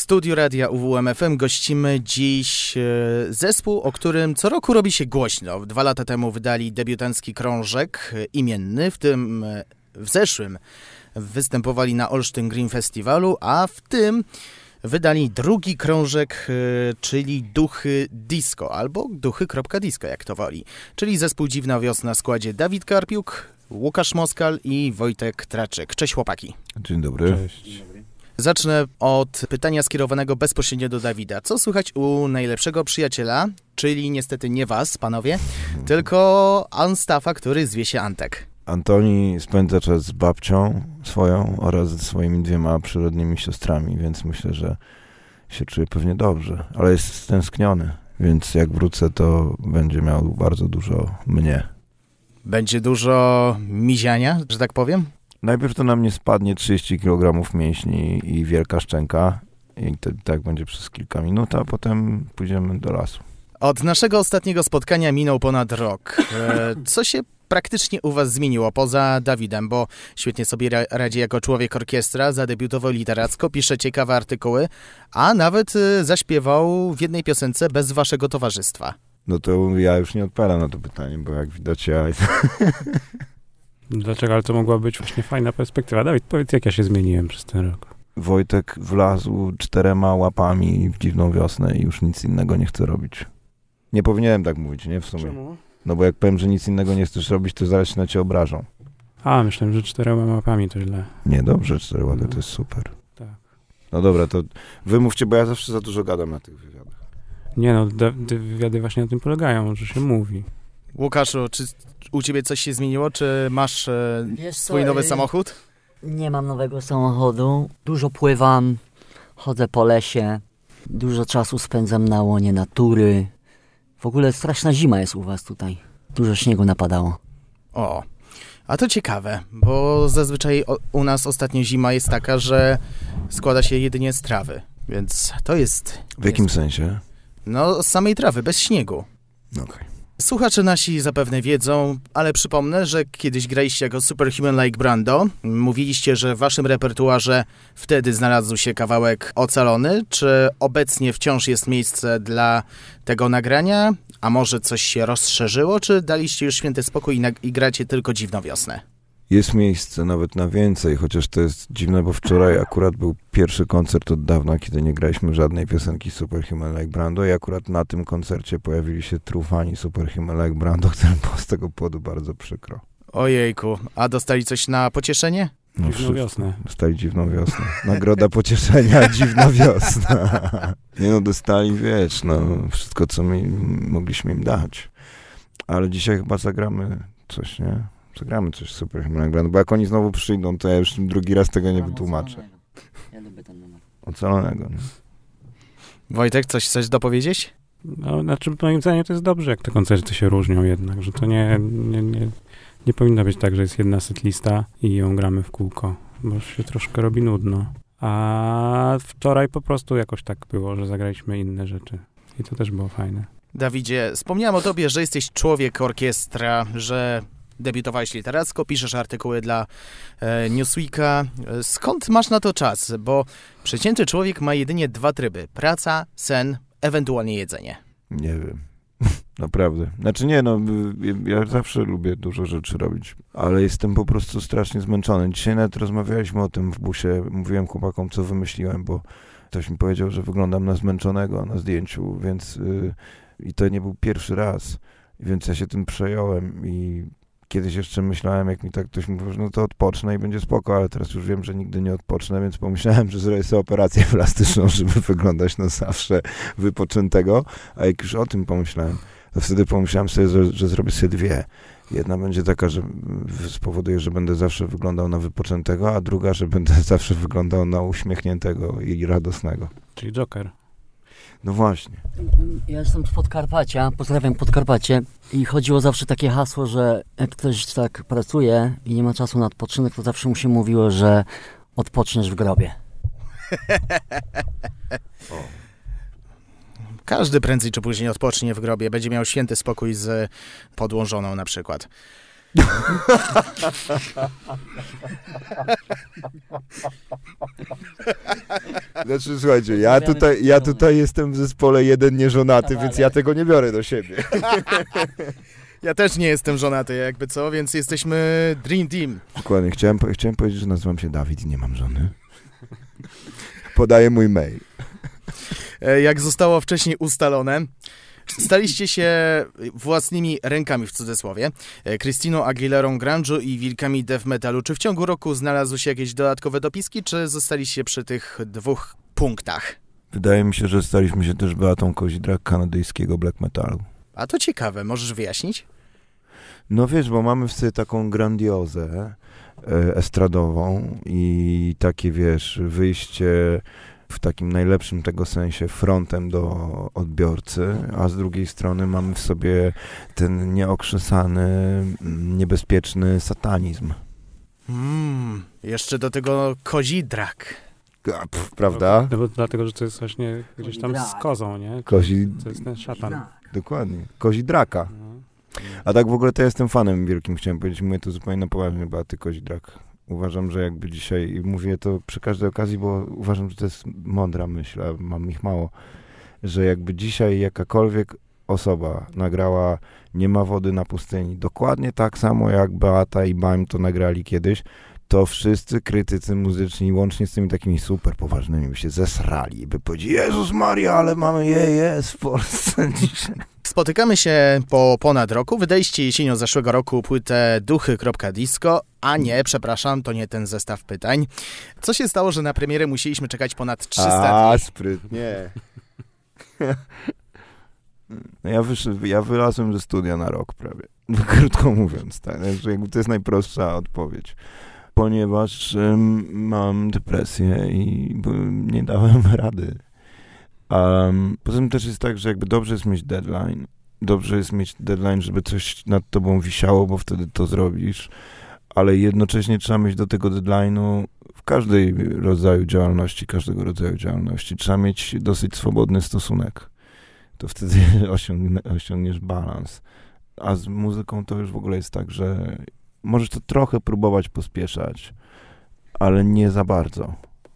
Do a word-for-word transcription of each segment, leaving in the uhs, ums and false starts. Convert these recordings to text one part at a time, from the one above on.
studiu Radia U W M F M gościmy dziś zespół, o którym co roku robi się głośno. Dwa lata temu wydali debiutancki krążek imienny, w tym w zeszłym występowali na Olsztyn Green Festiwalu, a w tym wydali drugi krążek, czyli Duchy Disco, albo Duchy.disco, jak to woli. Czyli zespół Dziwna Wiosna w składzie Dawid Karpiuk, Łukasz Moskal i Wojtek Traczyk. Cześć chłopaki. Dzień dobry. Cześć. Zacznę od pytania skierowanego bezpośrednio do Dawida. Co słychać u najlepszego przyjaciela, czyli niestety nie was, panowie, hmm. tylko Anstafa, który zwie się Antek? Antoni spędza czas z babcią swoją oraz ze swoimi dwiema przyrodnimi siostrami, więc myślę, że się czuje pewnie dobrze, ale jest stęskniony, więc jak wrócę, to będzie miał bardzo dużo mnie. Będzie dużo miziania, że tak powiem? Najpierw to na mnie spadnie trzydzieści kilogramów mięśni i wielka szczęka i to, tak będzie przez kilka minut, a potem pójdziemy do lasu. Od naszego ostatniego spotkania minął ponad rok. E, co się praktycznie u was zmieniło, poza Dawidem, bo świetnie sobie ra- radzi jako człowiek orkiestra, zadebiutował literacko, pisze ciekawe artykuły, a nawet y, zaśpiewał w jednej piosence bez waszego towarzystwa. No to ja już nie odpowiadam na to pytanie, bo jak widać ja... Dlaczego? Ale to mogła być właśnie fajna perspektywa. Dawid, powiedz, jak ja się zmieniłem przez ten rok. Wojtek wlazł czterema łapami w Dziwną Wiosnę i już nic innego nie chce robić. Nie powinienem tak mówić, nie? W sumie. Czemu? No bo jak powiem, że nic innego nie chcesz robić, to zaraz się na cię obrażą. A, myślałem, że czterema łapami to źle. Nie, dobrze, cztery łapy to jest super. Tak. No dobra, to wymówcie, bo ja zawsze za dużo gadam na tych wywiadach. Nie no, te wywiady właśnie na tym polegają, że się mówi. Łukaszu, czy u ciebie coś się zmieniło? Czy masz e, swój co, nowy y- samochód? Nie mam nowego samochodu. Dużo pływam, chodzę po lesie. Dużo czasu spędzam na łonie natury. W ogóle straszna zima jest u was tutaj. Dużo śniegu napadało. O, a to ciekawe, bo zazwyczaj o, u nas ostatnio zima jest taka, że składa się jedynie z trawy, więc to jest... W jakim jest, sensie? No, z samej trawy, bez śniegu. Okej. Okay. Słuchacze nasi zapewne wiedzą, ale przypomnę, że kiedyś graliście jako Superhuman Like Brando. Mówiliście, że w waszym repertuarze wtedy znalazł się kawałek Ocalony. Czy obecnie wciąż jest miejsce dla tego nagrania? A może coś się rozszerzyło? Czy daliście już święty spokój i, na- i gracie tylko Dziwną Wiosnę? Jest miejsce nawet na więcej, chociaż to jest dziwne, bo wczoraj akurat był pierwszy koncert od dawna, kiedy nie graliśmy żadnej piosenki Superhuman Like Brando i akurat na tym koncercie pojawili się trufani Superhuman Like Brando, którym było z tego powodu bardzo przykro. Ojejku, a dostali coś na pocieszenie? No, Dziwną Wiosnę. Dostali Dziwną Wiosnę. Nagroda pocieszenia, Dziwna Wiosna. Nie no, dostali, wiesz, no, wszystko, co my mogliśmy im dać. Ale dzisiaj chyba zagramy coś, nie? Zagramy coś super, bo jak oni znowu przyjdą, to ja już drugi raz tego nie wytłumaczę. Ja lubię ten numer. Ocalonego, nie? Wojtek, coś chcesz dopowiedzieć? No, znaczy moim zdaniem to jest dobrze, jak te koncerty się różnią jednak, że to nie, nie, nie, nie powinno być tak, że jest jedna setlista i ją gramy w kółko, bo się troszkę robi nudno. A wczoraj po prostu jakoś tak było, że zagraliśmy inne rzeczy i to też było fajne. Dawidzie, wspomniałem o tobie, że jesteś człowiek orkiestra, że debiutowałeś literacko, piszesz artykuły dla e, Newsweeka. Skąd masz na to czas? Bo przeciętny człowiek ma jedynie dwa tryby. Praca, sen, ewentualnie jedzenie. Nie wiem. Naprawdę. Znaczy nie, no, ja zawsze lubię dużo rzeczy robić, ale jestem po prostu strasznie zmęczony. Dzisiaj nawet rozmawialiśmy o tym w busie. Mówiłem chłopakom, co wymyśliłem, bo ktoś mi powiedział, że wyglądam na zmęczonego na zdjęciu, więc yy, i to nie był pierwszy raz. Więc ja się tym przejąłem i kiedyś jeszcze myślałem, jak mi tak ktoś mówił, że no to odpocznę i będzie spoko, ale teraz już wiem, że nigdy nie odpocznę, więc pomyślałem, że zrobię sobie operację plastyczną, żeby wyglądać na zawsze wypoczętego, a jak już o tym pomyślałem, to wtedy pomyślałem sobie, że, że zrobię sobie dwie. Jedna będzie taka, że spowoduje, że będę zawsze wyglądał na wypoczętego, a druga, że będę zawsze wyglądał na uśmiechniętego i radosnego. Czyli Joker. No właśnie. Ja jestem z Podkarpacia, pozdrawiam Podkarpacie i chodziło zawsze takie hasło, że jak ktoś tak pracuje i nie ma czasu na odpoczynek, to zawsze mu się mówiło, że odpoczniesz w grobie. O. Każdy prędzej czy później odpocznie w grobie, będzie miał święty spokój z podłożoną na przykład. Znaczy, słuchajcie, ja tutaj, ja tutaj jestem w zespole jeden nieżonaty, więc ja tego nie biorę do siebie. Ja też nie jestem żonaty, jakby co, więc jesteśmy Dream Team. Dokładnie, chciałem, chciałem powiedzieć, że nazywam się Dawid i nie mam żony. Podaję mój mail. Jak zostało wcześniej ustalone, staliście się własnymi rękami w cudzysłowie, Christiną Aguilerą grunge'u i wilkami death metalu. Czy w ciągu roku znalazły się jakieś dodatkowe dopiski, czy zostaliście przy tych dwóch punktach? Wydaje mi się, że staliśmy się też Beatą Kozidrak kanadyjskiego black metalu. A to ciekawe, możesz wyjaśnić? No wiesz, bo mamy w sobie taką grandiozę e, estradową i takie, wiesz, wyjście w takim najlepszym tego sensie frontem do odbiorcy, a z drugiej strony mamy w sobie ten nieokrzesany, niebezpieczny satanizm. Mm, jeszcze do tego kozidrak. A, pff, prawda? No bo dlatego, że to jest właśnie gdzieś tam z kozą, nie? Kozi... To jest ten szatan. Dokładnie. Kozidraka. No. A tak w ogóle to ja jestem fanem wielkim, chciałem powiedzieć, mówię to zupełnie na poważnie, Beaty Kozidrak. Uważam, że jakby dzisiaj, i mówię to przy każdej okazji, bo uważam, że to jest mądra myśl, a mam ich mało, że jakby dzisiaj jakakolwiek osoba nagrała Nie ma wody na pustyni, dokładnie tak samo jak Beata i Baim to nagrali kiedyś, to wszyscy krytycy muzyczni, łącznie z tymi takimi super poważnymi, by się zesrali, by powiedzieli, Jezus Maria, ale mamy je, jest w Polsce dzisiaj. Spotykamy się po ponad roku. Wydaliście jesienią zeszłego roku płytę duchy.disco, a nie, przepraszam, to nie ten zestaw pytań. Co się stało, że na premierę musieliśmy czekać ponad trzysta A, dni? sprytnie. No ja, wysz, ja wylazłem ze studia na rok prawie, krótko mówiąc, tak, że jakby to jest najprostsza odpowiedź. Ponieważ um, mam depresję i nie dałem rady. Um, poza tym też jest tak, że jakby dobrze jest mieć deadline. Dobrze jest mieć deadline, żeby coś nad tobą wisiało, bo wtedy to zrobisz. Ale jednocześnie trzeba mieć do tego deadline'u w każdej rodzaju działalności, każdego rodzaju działalności. Trzeba mieć dosyć swobodny stosunek. To wtedy osiągnie, osiągniesz balans. A z muzyką to już w ogóle jest tak, że możesz to trochę próbować pospieszać, ale nie za bardzo.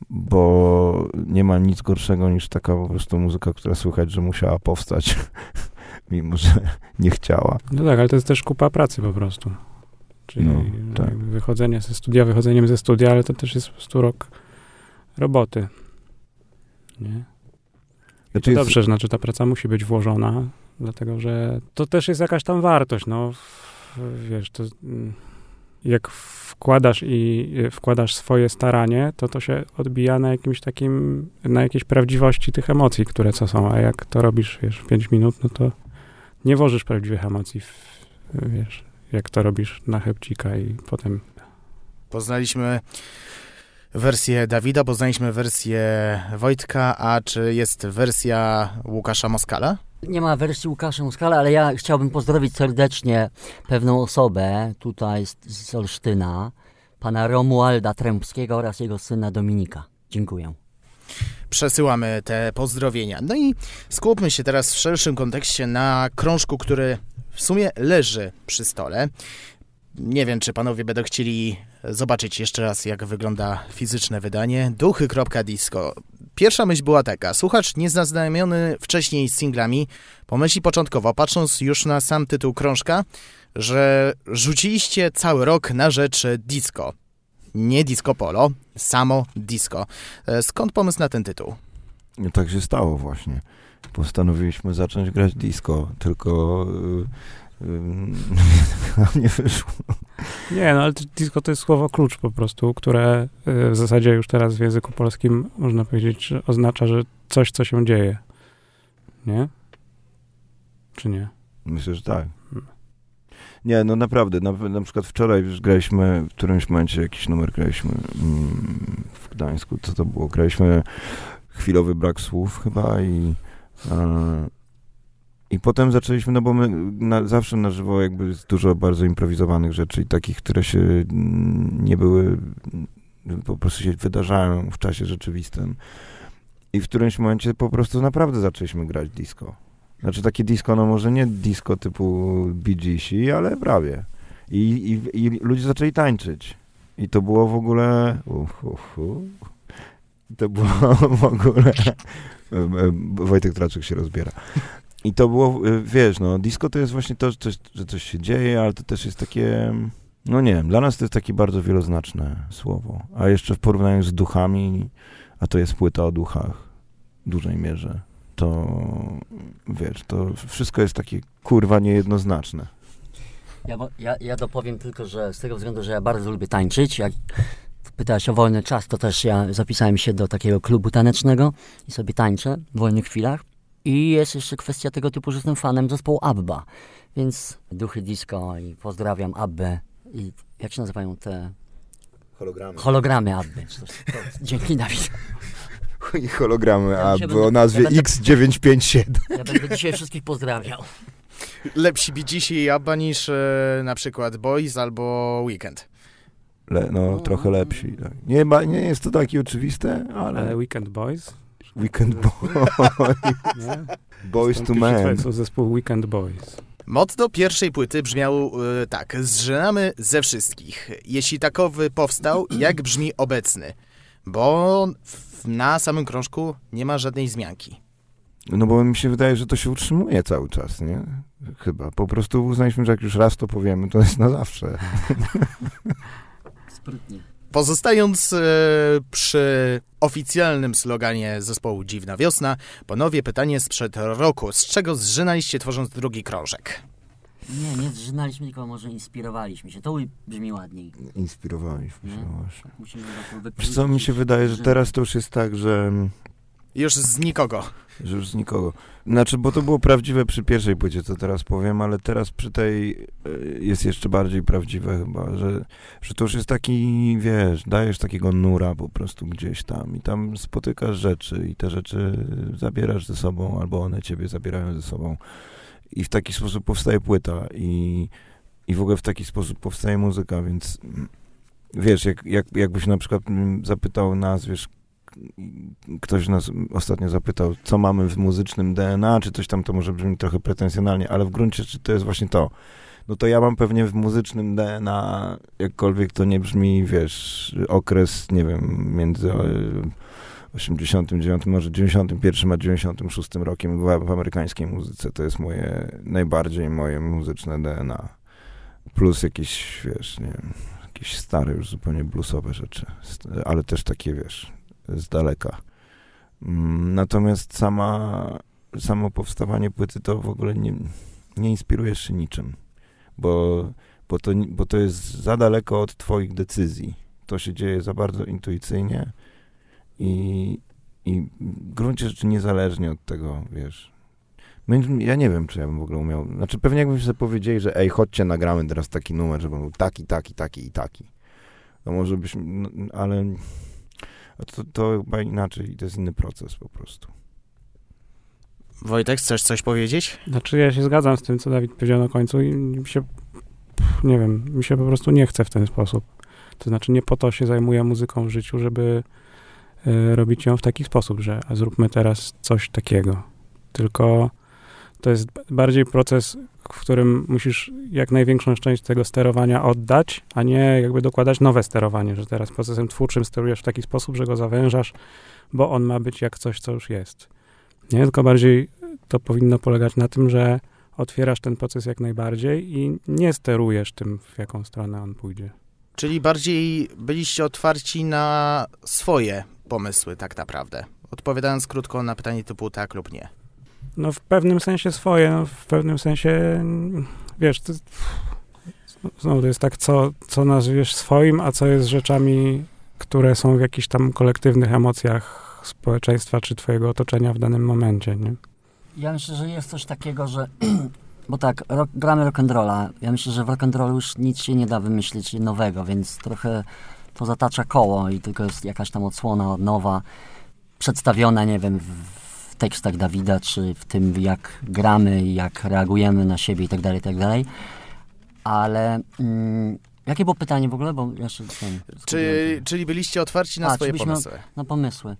Bo nie ma nic gorszego niż taka po prostu muzyka, która słychać, że musiała powstać, mimo że nie chciała. No tak, ale to jest też kupa pracy po prostu. Czyli no, tak. wychodzenie ze studia, wychodzeniem ze studia, ale to też jest po prostu rok roboty. Nie? I to jest... dobrze, znaczy ta praca musi być włożona, dlatego że to też jest jakaś tam wartość, no wiesz, to jak wkładasz i wkładasz swoje staranie, to to się odbija na jakimś takim, na jakiejś prawdziwości tych emocji, które co są, a jak to robisz, wiesz, w pięć minut, no to nie włożysz prawdziwych emocji, w, wiesz, jak to robisz na chybcika i potem... Poznaliśmy wersję Dawida, poznaliśmy wersję Wojtka, a czy jest wersja Łukasza Moskala? Nie ma wersji Łukasza Moskala, ale ja chciałbym pozdrowić serdecznie pewną osobę tutaj z, z Olsztyna, pana Romualda Trębskiego oraz jego syna Dominika. Dziękuję. Przesyłamy te pozdrowienia. No i skupmy się teraz w szerszym kontekście na krążku, który w sumie leży przy stole. Nie wiem, czy panowie będą chcieli zobaczyć jeszcze raz, jak wygląda fizyczne wydanie. Duchy.disco. Pierwsza myśl była taka. Słuchacz niezaznajomiony wcześniej z singlami pomyśli początkowo, patrząc już na sam tytuł krążka, że rzuciliście cały rok na rzecz disco. Nie disco polo, samo disco. Skąd pomysł na ten tytuł? No tak się stało właśnie. Postanowiliśmy zacząć grać disco, tylko... Yy... nie wyszło. Nie, no ale disco to jest słowo klucz po prostu, które w zasadzie już teraz w języku polskim można powiedzieć, że oznacza, że coś, co się dzieje. Nie? Czy nie? Myślę, że tak. Nie, no naprawdę. Na, na przykład wczoraj już graliśmy, w którymś momencie jakiś numer graliśmy mm, w Gdańsku. Co to było? Graliśmy Chwilowy brak słów chyba i e, I potem zaczęliśmy, no bo my na, zawsze na żywo jakby jest dużo bardzo improwizowanych rzeczy i takich, które się nie były, po prostu się wydarzają w czasie rzeczywistym. I w którymś momencie po prostu naprawdę zaczęliśmy grać disco. Znaczy takie disco, no może nie disco typu Bee Geesi, ale prawie. I, i, i ludzie zaczęli tańczyć. I to było w ogóle... Uh, uh, uh. To było w ogóle... Wojtek Traczek się rozbiera. I to było, wiesz, no, disco to jest właśnie to, że coś, że coś się dzieje, ale to też jest takie... No nie wiem, dla nas to jest takie bardzo wieloznaczne słowo. A jeszcze w porównaniu z duchami, a to jest płyta o duchach w dużej mierze, to wiesz, to wszystko jest takie kurwa niejednoznaczne. Ja, ja, ja dopowiem tylko, że z tego względu, że ja bardzo lubię tańczyć. Jak pytałeś o wolny czas, to też ja zapisałem się do takiego klubu tanecznego i sobie tańczę w wolnych chwilach. I jest jeszcze kwestia tego typu, że jestem fanem zespołu ABBA. Więc duchy disco i pozdrawiam Abbę. I jak się nazywają te... Hologramy. Hologramy Abby. Dzięki, Dawid. I hologramy Ja Abby będę- o nazwie ja będę- X dziewięćset pięćdziesiąt siedem. Ja będę dzisiaj wszystkich pozdrawiał. Lepsi Bee Geesi i ABBA niż e, na przykład Boys albo Weekend. Le, no, trochę lepsi. Tak. Nie, ma, nie jest to takie oczywiste, ale... Ale Weekend Boys? Weekend Boy. Nie? Boys to Pierwszy Man. To są zespół Weekend Boys. Motto pierwszej płyty brzmiało e, tak. Zżynamy ze wszystkich. Jeśli takowy powstał, jak brzmi obecny? Bo w, na samym krążku nie ma żadnej zmianki. No bo mi się wydaje, że to się utrzymuje cały czas, nie? Chyba. Po prostu uznaliśmy, że jak już raz to powiemy, to jest na zawsze. Sprytnie. Pozostając e, przy oficjalnym sloganie zespołu Dziwna Wiosna, ponownie pytanie sprzed roku. Z czego zżynaliście tworząc drugi krążek? Nie, nie zżynaliśmy, tylko może inspirowaliśmy się. To brzmi ładniej. Inspirowaliśmy się Nie? właśnie. Musimy to wypowiedzieć. Wiesz co, mi się wydaje, że teraz to już jest tak, że... Już z nikogo. Że już z nikogo. Znaczy, bo to było prawdziwe przy pierwszej płycie, co teraz powiem, ale teraz przy tej y, jest jeszcze bardziej prawdziwe chyba, że, że to już jest taki, wiesz, dajesz takiego nura po prostu gdzieś tam i tam spotykasz rzeczy i te rzeczy zabierasz ze sobą, albo one ciebie zabierają ze sobą i w taki sposób powstaje płyta i, i w ogóle w taki sposób powstaje muzyka, więc wiesz, jak, jak, jakbyś na przykład zapytał nas, wiesz, ktoś nas ostatnio zapytał, co mamy w muzycznym D N A, czy coś tam, to może brzmi trochę pretensjonalnie, ale w gruncie rzeczy to jest właśnie to. No to ja mam pewnie w muzycznym D N A, jakkolwiek to nie brzmi, wiesz, okres, nie wiem, między osiemdziesiątym dziewiątym, może dziewięćdziesiątym pierwszym a dziewięćdziesiątym szóstym rokiem w, w amerykańskiej muzyce. To jest moje, najbardziej moje muzyczne D N A. Plus jakieś, wiesz, nie wiem, jakieś stare już zupełnie bluesowe rzeczy, ale też takie, wiesz, z daleka. Natomiast sama, samo powstawanie płyty to w ogóle nie, nie inspirujesz się niczym, bo, bo, to, bo to jest za daleko od twoich decyzji. To się dzieje za bardzo intuicyjnie i, i w gruncie rzeczy niezależnie od tego, wiesz. Ja nie wiem, czy ja bym w ogóle umiał, znaczy pewnie jakbyśmy sobie powiedzieli, że ej, chodźcie, nagramy teraz taki numer, żeby był taki, taki, taki i taki. To może byśmy, no, ale to, to chyba inaczej, to jest inny proces po prostu. Wojtek, chcesz coś powiedzieć? Znaczy ja się zgadzam z tym, co Dawid powiedział na końcu i mi się, nie wiem, mi się po prostu nie chce w ten sposób. To znaczy nie po to się zajmuję muzyką w życiu, żeby y, robić ją w taki sposób, że a zróbmy teraz coś takiego. Tylko to jest bardziej proces, w którym musisz jak największą część tego sterowania oddać, a nie jakby dokładać nowe sterowanie, że teraz procesem twórczym sterujesz w taki sposób, że go zawężasz, bo on ma być jak coś, co już jest. Nie, tylko bardziej to powinno polegać na tym, że otwierasz ten proces jak najbardziej i nie sterujesz tym, w jaką stronę on pójdzie. Czyli bardziej byliście otwarci na swoje pomysły tak naprawdę, odpowiadając krótko na pytanie typu tak lub nie. No w pewnym sensie swoje, no w pewnym sensie, wiesz, to, znowu to jest tak, co, co nazwiesz swoim, a co jest rzeczami, które są w jakichś tam kolektywnych emocjach społeczeństwa czy twojego otoczenia w danym momencie, nie? Ja myślę, że jest coś takiego, że bo tak, rock, gramy rock'n'rolla. Ja myślę, że w rock'n'rollu już nic się nie da wymyślić nowego, więc trochę to zatacza koło i tylko jest jakaś tam odsłona od nowa, przedstawiona, nie wiem, w w tekstach Dawida, czy w tym, jak gramy, jak reagujemy na siebie i tak dalej, i tak dalej. Ale mm, jakie było pytanie w ogóle? Bo jeszcze ten, Czy, czyli byliście otwarci na A, swoje czy byliśmy- pomysły? na pomysły.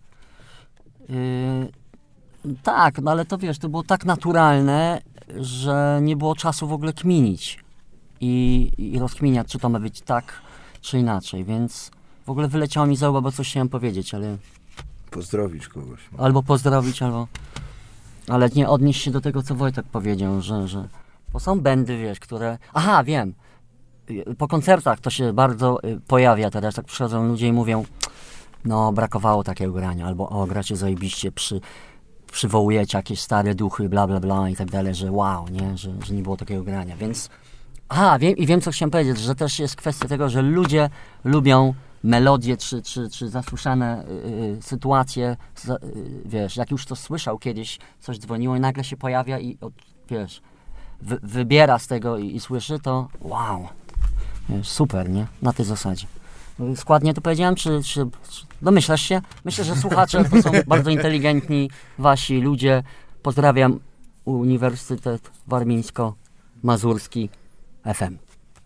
Yy, tak, no ale to wiesz, to było tak naturalne, że nie było czasu w ogóle kminić. i, i rozkminiać, czy to ma być tak, czy inaczej, więc w ogóle wyleciało mi za ucha, bo coś chciałem powiedzieć, ale... Pozdrowić kogoś. Albo pozdrowić, albo... Ale nie odnieść się do tego, co Wojtek powiedział, że... że... Bo są bandy, wiesz, które... Aha, wiem. Po koncertach to się bardzo y, pojawia teraz, tak przychodzą ludzie i mówią, no brakowało takiego grania, albo o, gracie zajebiście, przy, przywołujecie jakieś stare duchy, bla bla bla i tak dalej, że wow, nie, że, że nie było takiego grania, więc... Aha, wiem, i wiem, co chciałem powiedzieć, że też jest kwestia tego, że ludzie lubią melodie, czy, czy, czy zasłyszane y, y, sytuacje, z, y, wiesz, jak już to słyszał kiedyś, coś dzwoniło i nagle się pojawia i, od, wiesz, wy, wybiera z tego i, i słyszy, to wow, wiesz, super, nie? Na tej zasadzie. Składnie to powiedziałem, czy, czy, czy domyślasz się? Myślę, że słuchacze to są bardzo inteligentni wasi ludzie. Pozdrawiam Uniwersytet Warmińsko-Mazurski F M.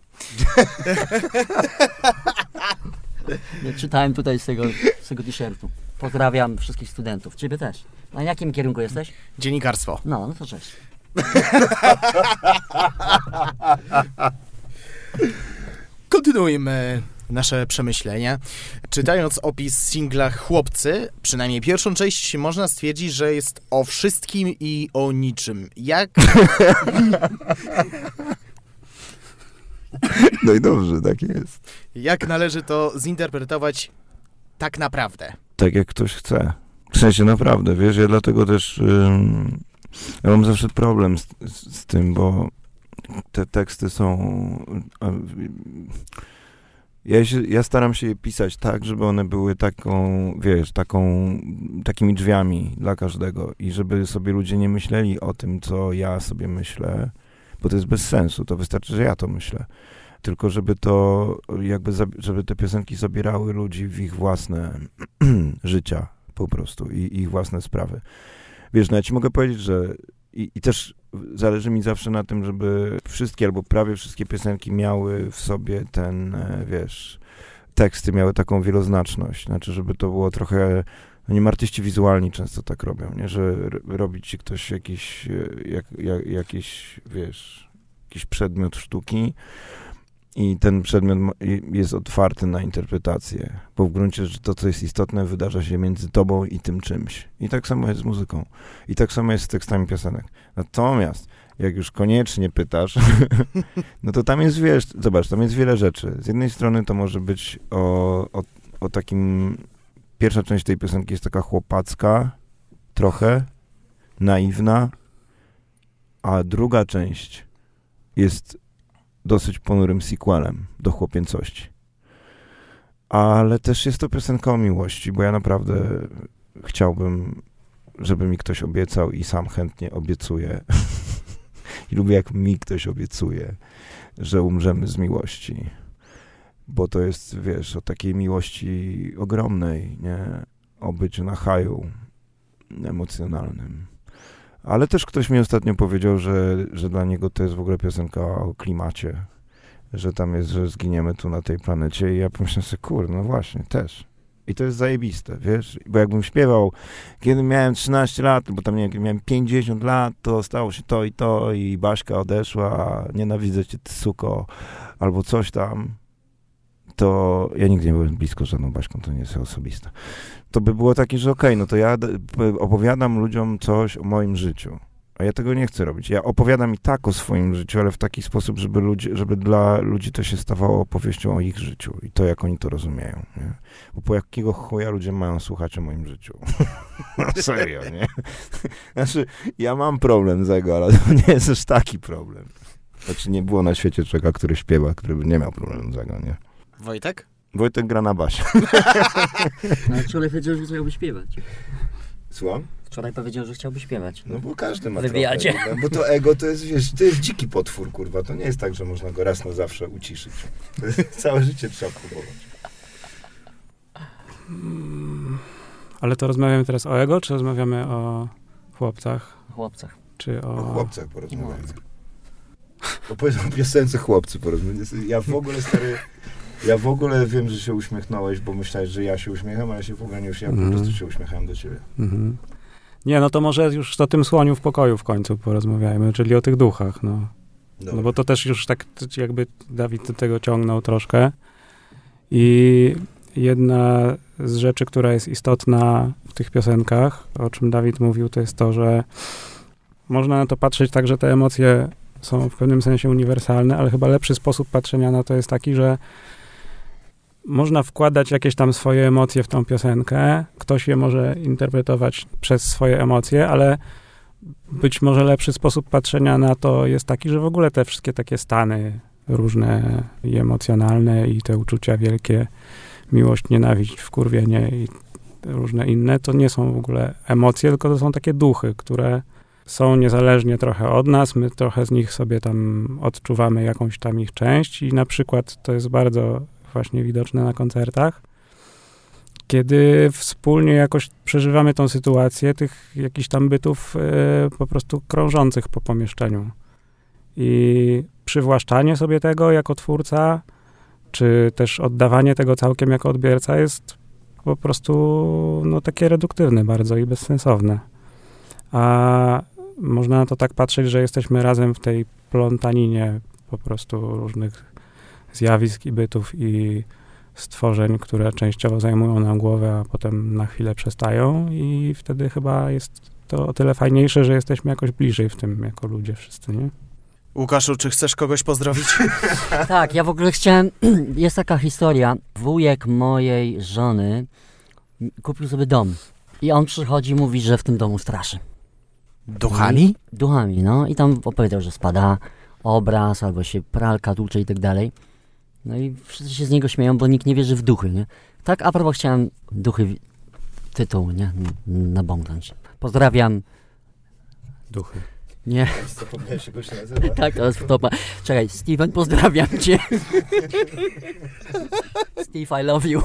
Nie, czytałem tutaj z tego, z tego t-shirtu. Pozdrawiam wszystkich studentów. Ciebie też. A na jakim kierunku jesteś? Dziennikarstwo. No, no to cześć. Kontynuujmy nasze przemyślenia. Czytając opis singla Chłopcy, przynajmniej pierwszą część, można stwierdzić, że jest o wszystkim i o niczym. Jak... No i dobrze, tak jest. Jak należy to zinterpretować tak naprawdę? Tak jak ktoś chce. W sensie naprawdę, wiesz, ja dlatego też ym, ja mam zawsze problem z, z, z tym, bo te teksty są... Y, ja, się, ja staram się je pisać tak, żeby one były taką, wiesz, taką, takimi drzwiami dla każdego i żeby sobie ludzie nie myśleli o tym, co ja sobie myślę, bo to jest bez sensu, to wystarczy, że ja to myślę. Tylko żeby to, jakby, żeby te piosenki zabierały ludzi w ich własne życia po prostu i ich własne sprawy. Wiesz, no ja ci mogę powiedzieć, że i, i też zależy mi zawsze na tym, żeby wszystkie albo prawie wszystkie piosenki miały w sobie ten, wiesz, teksty miały taką wieloznaczność. Znaczy, żeby to było trochę, no nie, artyści wizualni często tak robią, nie? Że robi ci ktoś jakiś, jak, jak, jakiś, wiesz, jakiś przedmiot sztuki i ten przedmiot jest otwarty na interpretację, bo w gruncie rzeczy to, co jest istotne, wydarza się między tobą i tym czymś. I tak samo jest z muzyką. I tak samo jest z tekstami piosenek. Natomiast, jak już koniecznie pytasz, no to tam jest, wiesz, zobacz, tam jest wiele rzeczy. Z jednej strony to może być o, o, o takim... Pierwsza część tej piosenki jest taka chłopacka, trochę, naiwna, a druga część jest dosyć ponurym sequelem do chłopięcości. Ale też jest to piosenka o miłości, bo ja naprawdę chciałbym, żeby mi ktoś obiecał i sam chętnie obiecuję. I lubię, jak mi ktoś obiecuje, że umrzemy z miłości. Bo to jest, wiesz, o takiej miłości ogromnej, nie? O byciu na haju emocjonalnym. Ale też ktoś mi ostatnio powiedział, że, że dla niego to jest w ogóle piosenka o klimacie, że tam jest, że zginiemy tu na tej planecie i ja pomyślałem sobie, kurde, no właśnie, też. I to jest zajebiste, wiesz, bo jakbym śpiewał, kiedy miałem trzynaście lat, bo tam nie wiem, miałem pięćdziesiąt lat, to stało się to i to i Baśka odeszła, nienawidzę cię, ty suko, albo coś tam, to ja nigdy nie byłem blisko żadną Baśką, to nie jest osobiste. To by było takie, że okej, okay, no to ja opowiadam ludziom coś o moim życiu, a ja tego nie chcę robić. Ja opowiadam i tak o swoim życiu, ale w taki sposób, żeby, ludzi, żeby dla ludzi to się stawało opowieścią o ich życiu i to, jak oni to rozumieją, nie? Bo po jakiego chuja ludzie mają słuchać o moim życiu? No serio, nie? Znaczy, ja mam problem z ego, ale to nie jest aż taki problem. Znaczy, nie było na świecie człowieka, który śpiewa, który by nie miał problemu z ego, nie? Wojtek? Wojtek gra na basie. Ale wczoraj powiedział, że chciałby śpiewać. Słucham? Wczoraj powiedział, że chciałby śpiewać. No bo każdy ma Wywijacie. trochę. No, bo to ego to jest, wiesz, to jest dziki potwór, kurwa. To nie jest tak, że można go raz na zawsze uciszyć. Całe życie trzeba próbować. Hmm. Ale to rozmawiamy teraz o ego, czy rozmawiamy o chłopcach? O chłopcach. Czy o... O chłopcach porozmawiamy. Opowiedzmy o piosence Chłopcy porozmawiamy. Ja w ogóle, stary... Ja w ogóle wiem, że się uśmiechnąłeś, bo myślałeś, że ja się uśmiecham, ale ja się w ogóle nie uśmiecham, mm. po prostu się uśmiechałem do ciebie. Mm-hmm. Nie, no to może już o tym słoniu w pokoju w końcu porozmawiajmy, czyli o tych duchach, no. No bo to też już tak jakby Dawid do tego ciągnął troszkę. I jedna z rzeczy, która jest istotna w tych piosenkach, o czym Dawid mówił, to jest to, że można na to patrzeć tak, że te emocje są w pewnym sensie uniwersalne, ale chyba lepszy sposób patrzenia na to jest taki, że można wkładać jakieś tam swoje emocje w tą piosenkę, ktoś je może interpretować przez swoje emocje, ale być może lepszy sposób patrzenia na to jest taki, że w ogóle te wszystkie takie stany różne i emocjonalne i te uczucia wielkie, miłość, nienawiść, wkurwienie i różne inne, to nie są w ogóle emocje, tylko to są takie duchy, które są niezależnie trochę od nas, my trochę z nich sobie tam odczuwamy jakąś tam ich część i na przykład to jest bardzo właśnie widoczne na koncertach, kiedy wspólnie jakoś przeżywamy tą sytuację tych jakichś tam bytów e, po prostu krążących po pomieszczeniu. I przywłaszczanie sobie tego jako twórca, czy też oddawanie tego całkiem jako odbiorca jest po prostu no, takie reduktywne bardzo i bezsensowne. A można na to tak patrzeć, że jesteśmy razem w tej plątaninie po prostu różnych zjawisk i bytów i stworzeń, które częściowo zajmują nam głowę, a potem na chwilę przestają i wtedy chyba jest to o tyle fajniejsze, że jesteśmy jakoś bliżej w tym jako ludzie wszyscy, nie? Łukaszu, czy chcesz kogoś pozdrowić? Tak, ja w ogóle chciałem, jest taka historia, wujek mojej żony kupił sobie dom i on przychodzi i mówi, że w tym domu straszy. Duchami? I, duchami, no i tam opowiedział, że spada obraz, albo się pralka tłucze i tak dalej. No i wszyscy się z niego śmieją, bo nikt nie wierzy w duchy, nie? Tak, a propos chciałem duchy, tytuł, nie? Nabąknąć. Pozdrawiam. Duchy. Nie. Zapomniałeś, jak się nazywa? Tak, to jest topa. Czekaj, Steven, pozdrawiam cię. Steve, I love you.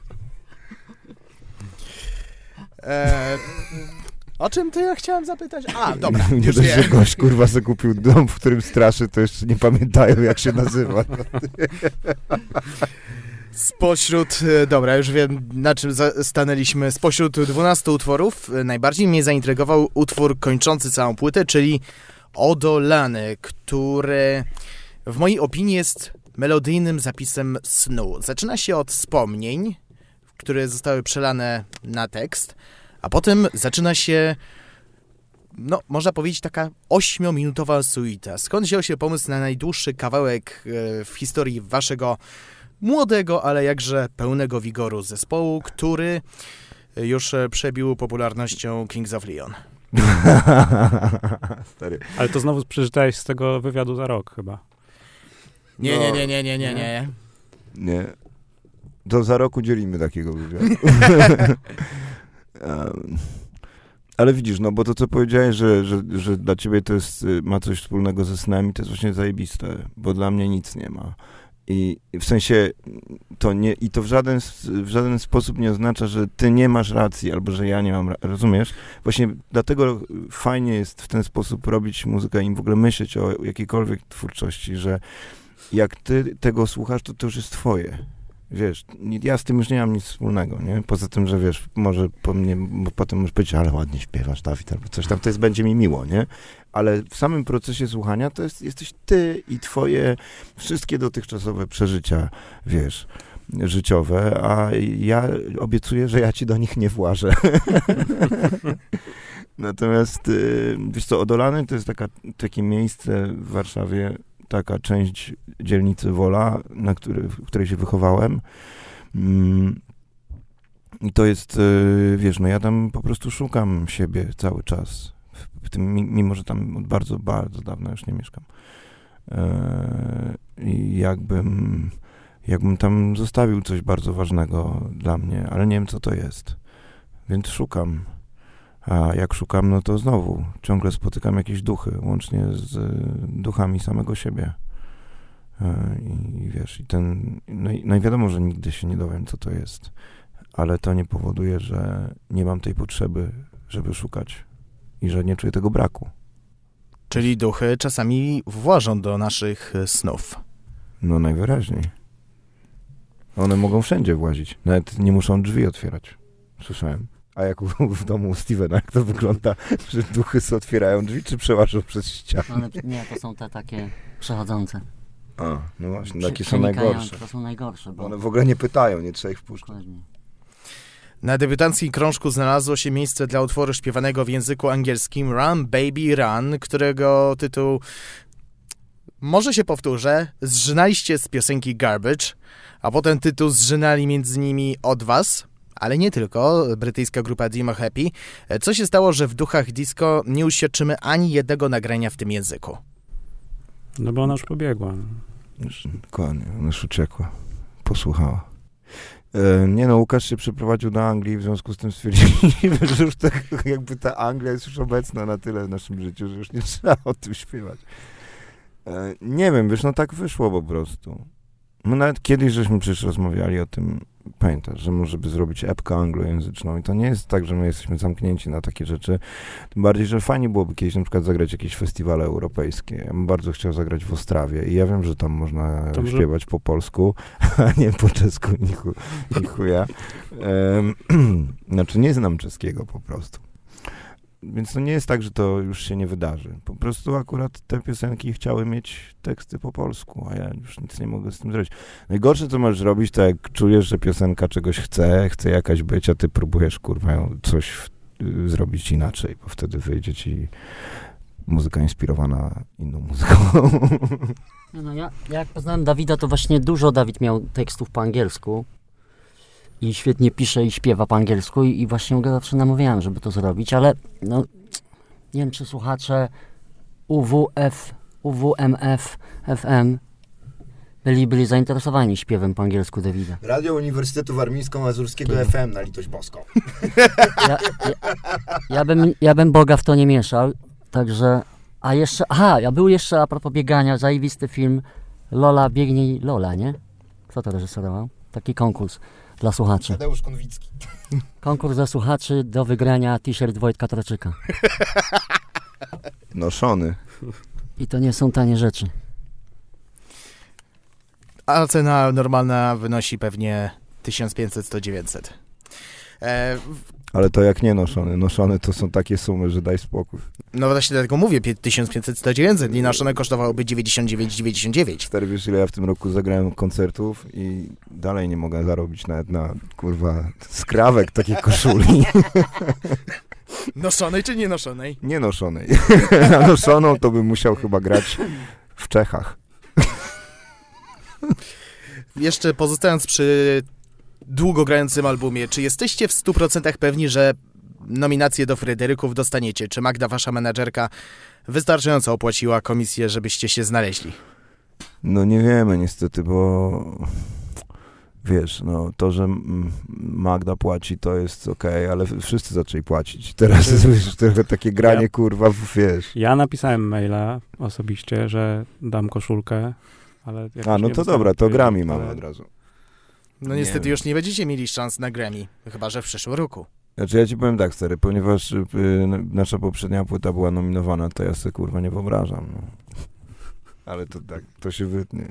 E, o czym ty ja chciałem zapytać? A, dobra, Nie już dość, wiem. że gość, kurwa, zakupił dom, w którym straszy, to jeszcze nie pamiętają, jak się nazywa. Spośród, dobra, już wiem, na czym za- stanęliśmy. Spośród dwunastu utworów najbardziej mnie zaintrygował utwór kończący całą płytę, czyli Odolany, który w mojej opinii jest melodyjnym zapisem snu. Zaczyna się od wspomnień, które zostały przelane na tekst, a potem zaczyna się, no, można powiedzieć, taka ośmiominutowa suita. Skąd wziął się pomysł na najdłuższy kawałek w historii waszego młodego, ale jakże pełnego wigoru zespołu, który już przebił popularnością Kings of Leon? Stary. Ale to znowu przeczytałeś z tego wywiadu za rok chyba. Nie, No, nie, nie, nie, nie, nie, nie. Nie. To za rok udzielimy takiego wywiadu. um, ale widzisz, no bo to, co powiedziałeś, że, że, że dla ciebie to jest, ma coś wspólnego ze snami, to jest właśnie zajebiste, bo dla mnie nic nie ma. I w sensie to nie, i to w żaden, w żaden sposób nie oznacza, że ty nie masz racji, albo że ja nie mam racji, rozumiesz? Właśnie dlatego fajnie jest w ten sposób robić muzykę i w ogóle myśleć o jakiejkolwiek twórczości, że jak ty tego słuchasz, to to już jest twoje. Wiesz, ja z tym już nie mam nic wspólnego, nie? Poza tym, że wiesz, może po mnie, bo potem możesz powiedzieć, ale ładnie śpiewasz, Dawid, albo coś tam, to jest, będzie mi miło, nie? Ale w samym procesie słuchania to jest, jesteś ty i twoje wszystkie dotychczasowe przeżycia, wiesz, życiowe, a ja obiecuję, że ja ci do nich nie włażę. Natomiast, wiesz co, Odolany to jest taka, takie miejsce w Warszawie, taka część dzielnicy Wola, na który, w której się wychowałem. Mm. I to jest, wiesz, no ja tam po prostu szukam siebie cały czas. W tym, mimo że tam od bardzo, bardzo dawna już nie mieszkam. I jakbym, jakbym tam zostawił coś bardzo ważnego dla mnie, ale nie wiem, co to jest. Więc szukam. A jak szukam, no to znowu ciągle spotykam jakieś duchy, łącznie z duchami samego siebie. I wiesz, i ten, no i, no i wiadomo, że nigdy się nie dowiem, co to jest, ale to nie powoduje, że nie mam tej potrzeby, żeby szukać i że nie czuję tego braku. Czyli duchy czasami włażą do naszych snów. No najwyraźniej. One mogą wszędzie włazić, nawet nie muszą drzwi otwierać. Słyszałem. A jak u, w domu u Stevena, jak to wygląda, że duchy sobie otwierają drzwi, czy przełażą przez ścianę? Ale nie, to są te takie przechodzące. A, no właśnie, Prze- takie są najgorsze. To są najgorsze, bo... One w ogóle nie pytają, nie trzeba ich wpuszczać. Dokładnie. Na debiutanckim krążku znalazło się miejsce dla utworu śpiewanego w języku angielskim Run Baby Run, którego tytuł, może się powtórzę, zżynaliście z piosenki Garbage, a potem tytuł zżynali między nimi Od Was, ale nie tylko, brytyjska grupa Demo Happy. Co się stało, że w duchach disco nie uświadczymy ani jednego nagrania w tym języku? No bo ona już pobiegła. Dokładnie, ona już uciekła. Posłuchała. E, nie no, Łukasz się przeprowadził do Anglii, w związku z tym stwierdziliśmy, że już tak jakby ta Anglia jest już obecna na tyle w naszym życiu, że już nie trzeba o tym śpiewać. E, nie wiem, wiesz, no tak wyszło po prostu. My nawet kiedyś żeśmy przecież rozmawiali o tym, pamiętasz, że może by zrobić epkę anglojęzyczną i to nie jest tak, że my jesteśmy zamknięci na takie rzeczy, tym bardziej, że fajnie byłoby kiedyś na przykład zagrać jakieś festiwale europejskie. Ja bym bardzo chciał zagrać w Ostrawie i ja wiem, że tam można to śpiewać po polsku, a nie po czesku, ni, chu, ni chuja. Um, znaczy nie znam czeskiego po prostu. Więc to nie jest tak, że to już się nie wydarzy. Po prostu akurat te piosenki chciały mieć teksty po polsku, a ja już nic nie mogę z tym zrobić. Najgorsze, co możesz robić, to jak czujesz, że piosenka czegoś chce, chce jakaś być, a ty próbujesz, kurwa, ją coś w, y, zrobić inaczej, bo wtedy wyjdzie ci muzyka inspirowana inną muzyką. No, ja, ja jak poznałem Dawida, to właśnie dużo Dawid miał tekstów po angielsku. I świetnie pisze i śpiewa po angielsku i, i właśnie go zawsze namawiałem, żeby to zrobić, ale no, nie wiem, czy słuchacze U W F, U W M F, F M byli, byli zainteresowani śpiewem po angielsku Dawida. Radio Uniwersytetu Warmińsko-Mazurskiego Tak. F M na litość boską. Ja, ja, ja, bym, ja bym Boga w to nie mieszał, także, a jeszcze, aha, ja był jeszcze a propos biegania, zajebisty film Lola, biegnij Lola, nie? Kto to reżyserował? Taki konkurs dla słuchaczy. Tadeusz Konwicki. Konkurs dla słuchaczy do wygrania t-shirt Wojtka Traczyka. Noszony. I to nie są tanie rzeczy. A cena normalna wynosi pewnie tysiąc pięćset do dziewięćset. E, Ale to jak nie noszony. Noszone to są takie sumy, że daj spokój. no właśnie dlatego mówię, tysiąc pięćset do dziewięćset i noszone kosztowałoby dziewięćdziesiąt dziewięć dziewięćdziesiąt dziewięć. Stary, wiesz, ile ja w tym roku zagrałem koncertów i dalej nie mogę zarobić nawet na, kurwa, skrawek takiej koszuli. Noszonej czy nie noszonej? Nie noszonej. Na noszoną to bym musiał chyba grać w Czechach. Jeszcze pozostając przy długo grającym albumie, czy jesteście w stu procentach pewni, że nominację do Fryderyków dostaniecie? Czy Magda, wasza menadżerka, wystarczająco opłaciła komisję, żebyście się znaleźli? No nie wiemy niestety, bo wiesz, no to, że Magda płaci, to jest okej, okay, ale wszyscy zaczęli płacić. Teraz jest wiesz, trochę takie granie, ja, kurwa, wiesz. Ja napisałem maila osobiście, że dam koszulkę, ale... A, no to dobra, to Grammy mamy ale... od razu. No niestety nie już nie będziecie mieli szans na Grammy, chyba że w przyszłym roku. Znaczy ja ci powiem tak, stary, ponieważ y, nasza poprzednia płyta była nominowana, to ja sobie kurwa nie wyobrażam. No. Ale to tak, to się wytnie.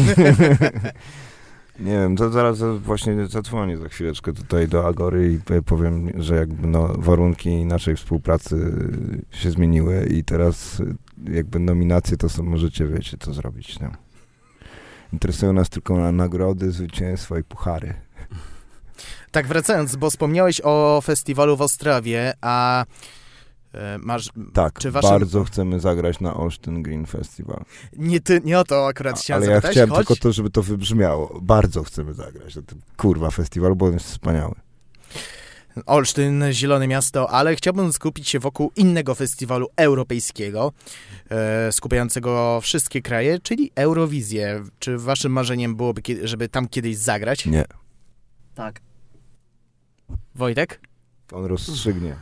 Nie wiem, to zaraz właśnie zadzwonię za chwileczkę tutaj do Agory i powiem, że jakby no, warunki naszej współpracy się zmieniły i teraz jakby nominacje to są, możecie, wiecie, co zrobić, nie? Interesują nas tylko na nagrody, zwycięstwa i puchary. Tak, wracając, bo wspomniałeś o festiwalu w Ostrawie, a e, masz... Tak, czy waszym... bardzo chcemy zagrać na Olsztyn Green Festival. Nie, ty, nie o to akurat chciałem Ale ja zapytać, chciałem choć... tylko to, żeby to wybrzmiało. Bardzo chcemy zagrać na tym kurwa festiwalu, bo on jest wspaniały. Olsztyn, zielone miasto, ale chciałbym skupić się wokół innego festiwalu europejskiego, e, skupiającego wszystkie kraje, czyli Eurowizję. Czy waszym marzeniem byłoby, żeby tam kiedyś zagrać? Nie. Tak. Wojtek? On rozstrzygnie.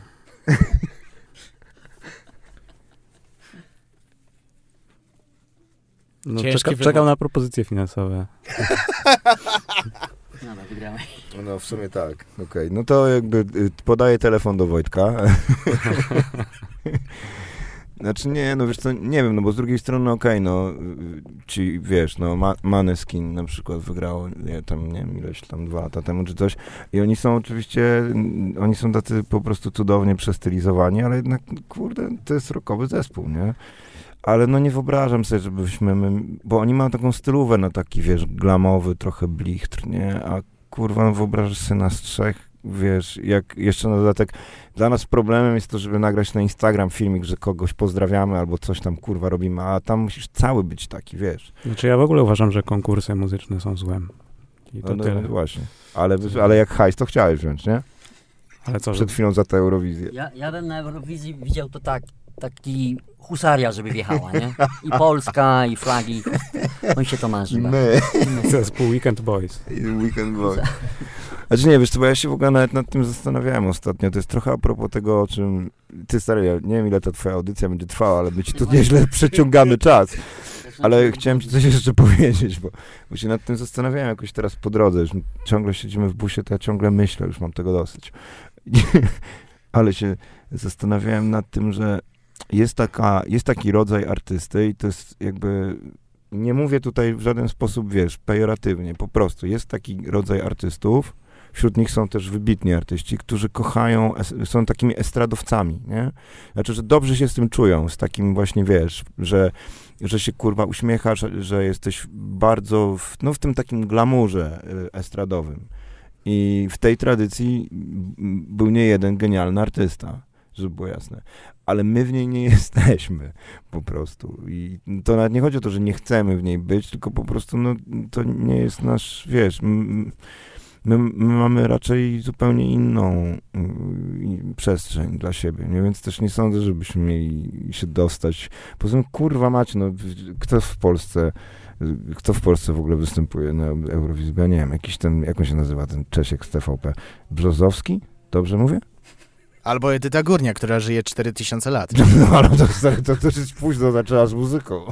No, Ciężki czeka, wybór. czekam na propozycje finansowe. Dobra, wygramy. No w sumie tak. Okej, okay. No to jakby y, podaję telefon do Wojtka. Znaczy nie, no wiesz co, nie wiem, no bo z drugiej strony okej, okay, no ci, wiesz, no Ma- Maneskin na przykład wygrało, nie, tam, nie wiem, ileś tam dwa lata temu czy coś i oni są oczywiście, oni są tacy po prostu cudownie przestylizowani, ale jednak, kurde, to jest rockowy zespół, nie? Ale no nie wyobrażam sobie, żebyśmy, my, bo oni mają taką stylówę na taki, wiesz, glamowy, trochę blichtr, nie? A kurwa, no wyobrażasz sobie nas trzech, wiesz, jak jeszcze na dodatek, dla nas problemem jest to, żeby nagrać na Instagram filmik, że kogoś pozdrawiamy albo coś tam, kurwa, robimy, a tam musisz cały być taki, wiesz. Znaczy ja w ogóle uważam, że konkursy muzyczne są złem. I to no, no, tyle. no właśnie. Ale, ale jak hajs, to chciałeś wziąć, nie? Ale co, Przed że... chwilą za tę Eurowizję. Ja, ja bym na Eurowizji widział to tak, taki husaria, żeby wjechała, nie? I Polska, i flagi. On się to marzy. My. Zespół Weekend Boys. Weekend Boys. Znaczy nie, wiesz co, bo ja się w ogóle nawet nad tym zastanawiałem ostatnio. To jest trochę a propos tego, o czym... Ty stary, ja nie wiem ile ta twoja audycja będzie trwała, ale my ci tu nieźle przeciągamy czas. Ale chciałem ci coś jeszcze powiedzieć, bo, bo się nad tym zastanawiałem jakoś teraz po drodze. Już ciągle siedzimy w busie, to ja ciągle myślę, już mam tego dosyć. Ale się zastanawiałem nad tym, że jest, taka, jest taki rodzaj artysty i to jest jakby, nie mówię tutaj w żaden sposób, wiesz, pejoratywnie, po prostu jest taki rodzaj artystów, wśród nich są też wybitni artyści, którzy kochają, są takimi estradowcami, nie? Znaczy, że dobrze się z tym czują, z takim właśnie, wiesz, że, że się kurwa uśmiechasz, że jesteś bardzo, w, no w tym takim glamurze estradowym. I w tej tradycji był nie jeden genialny artysta, żeby było jasne. Ale my w niej nie jesteśmy po prostu. I to nawet nie chodzi o to, że nie chcemy w niej być, tylko po prostu no, to nie jest nasz, wiesz, my, my mamy raczej zupełnie inną y, przestrzeń dla siebie, nie? Więc też nie sądzę, żebyśmy mieli się dostać. Poza tym, kurwa macie, no, kto w Polsce Kto w Polsce w ogóle występuje na Eurowizji? Ja nie wiem, jakiś ten, jak on się nazywa, ten Czesiek z T V P? Brzozowski? Dobrze mówię? Albo Edyta Górnia, która żyje cztery tysiące lat. No, ale to, to, to też jest późno zaczęła z muzyką.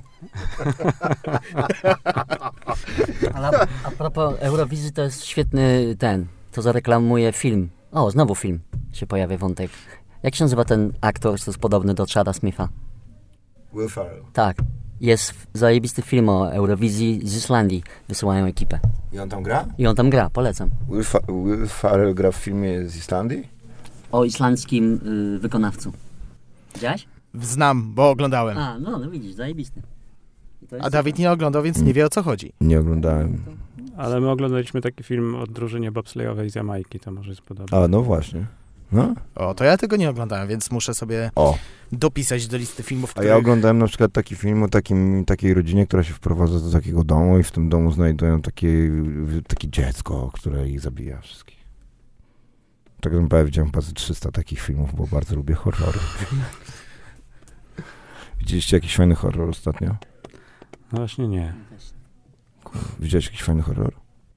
Ale a, a propos Eurowizji, to jest świetny ten, to zareklamuje film. O, znowu film się pojawia wątek. Jak się nazywa ten aktor, co jest podobny do Chada Smitha? Will Ferrell. Tak. Jest zajebisty film o Eurowizji z Islandii. Wysyłają ekipę. I on tam gra? I on tam gra, polecam. Will, Fa- Will Ferrell gra w filmie z Islandii? O islandzkim y, wykonawcu. Widziałeś? Znam, bo oglądałem. A, no, no widzisz, zajebisty. A Dawid nie oglądał, więc nie wie, o co chodzi. Nie oglądałem. Ale my oglądaliśmy taki film o drużynie bobslejowej z Jamajki, to może jest podobne. A, no właśnie. No? O, to ja tego nie oglądałem, więc muszę sobie O. dopisać do listy filmów, A których... ja oglądałem na przykład taki film o takim, takiej rodzinie, która się wprowadza do takiego domu i w tym domu znajdują takie, takie dziecko, które ich zabija wszystkich. Tak naprawdę widziałem chyba trzysta takich filmów, bo bardzo lubię horrory. Widzieliście jakiś fajny horror ostatnio? No właśnie nie. Widziałeś jakiś fajny horror?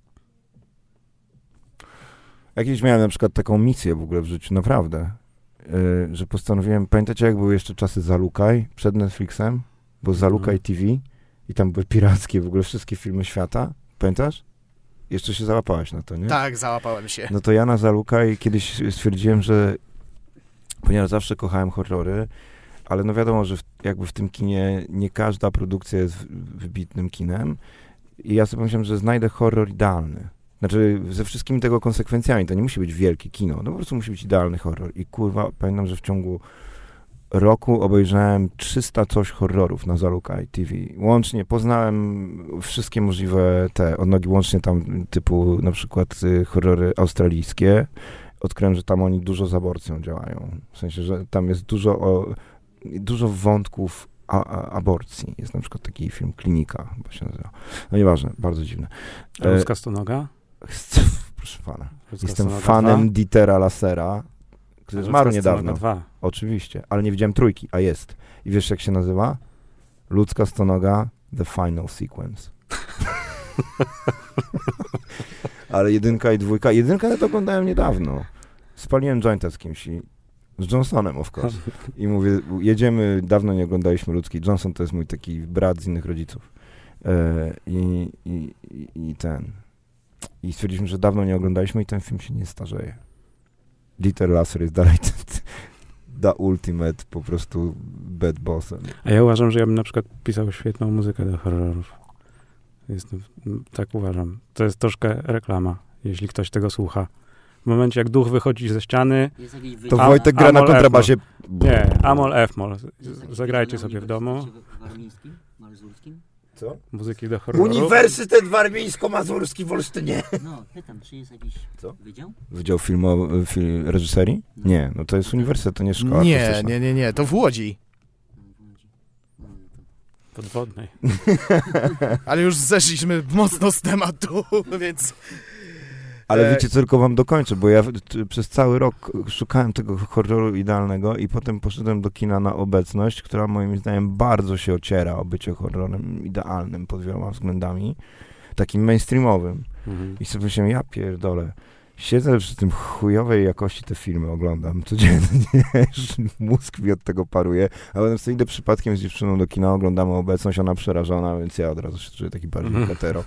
Jakieś miałem na przykład taką misję w ogóle w życiu, naprawdę, yy, że postanowiłem, pamiętacie jak były jeszcze czasy Zalukaj przed Netflixem? Bo Zalukaj T V i tam były pirackie w ogóle wszystkie filmy świata, pamiętasz? Jeszcze się załapałeś na to, nie? Tak, załapałem się. No to ja na Zalukaj kiedyś stwierdziłem, że ponieważ zawsze kochałem horrory, ale no wiadomo, że w, jakby w tym kinie nie każda produkcja jest wybitnym kinem i ja sobie pomyślałem, że znajdę horror idealny. Znaczy, ze wszystkimi tego konsekwencjami, to nie musi być wielkie kino, no po prostu musi być idealny horror. I kurwa, pamiętam, że w ciągu roku obejrzałem trzysta coś horrorów na Zalukaj T V. Łącznie poznałem wszystkie możliwe te odnogi, łącznie tam typu na przykład y, horrory australijskie. Odkryłem, że tam oni dużo z aborcją działają. W sensie, że tam jest dużo, o, dużo wątków a, a, aborcji. Jest na przykład taki film Klinika, chyba się nazywa. No nieważne, bardzo dziwne. A Ludzka Stonoga? Proszę pana. Ludzka Jestem Stonoga fanem dwa? Dietera Lassera, który zmarł Ludzka Stonoga niedawno. dwa. Oczywiście, ale nie widziałem trójki, a jest. I wiesz jak się nazywa? Ludzka Stonoga The Final Sequence. Ale jedynka i dwójka. Jedynkę to oglądałem niedawno. Spaliłem jointa z kimś i z Johnsonem, of course. I mówię, jedziemy, dawno nie oglądaliśmy Ludzkiej. Johnson to jest mój taki brat z innych rodziców. E, i, i, I ten. I stwierdziliśmy, że dawno nie oglądaliśmy i ten film się nie starzeje. Dieter Lasser jest dalej the ultimate po prostu bad bossem. A ja uważam, że ja bym na przykład pisał świetną muzykę do horrorów. Jestem, tak uważam. To jest troszkę reklama, jeśli ktoś tego słucha. W momencie, jak duch wychodzi ze ściany... To A- Wojtek gra na Amol kontrabasie. Nie, Amol, F-Mol. Zagrajcie sobie w domu. Co? Muzyki do horrorów. Uniwersytet Warmińsko-Mazurski w Olsztynie. No, pytam, czy jest jakiś Co? wydział? Wydział filmowy, film, reżyserii? Nie, no to jest uniwersytet, to nie szkoła Nie, artystyczna. nie, nie, nie, to w Łodzi. Podwodnej. Ale już zeszliśmy mocno z tematu, więc... Ale E, wiecie co, tylko wam dokończę, bo ja t- przez cały rok szukałem tego horroru idealnego i potem poszedłem do kina na Obecność, która moim zdaniem bardzo się ociera o bycie horrorem idealnym pod wieloma względami, takim mainstreamowym. Mhm. I sobie myślałem, ja pierdolę, siedzę przy tym chujowej jakości te filmy oglądam codziennie, mózg mi od tego paruje, a potem sobie idę przypadkiem z dziewczyną do kina, oglądamy Obecność, ona przerażona, więc ja od razu się czuję taki bardziej Mhm. hetero.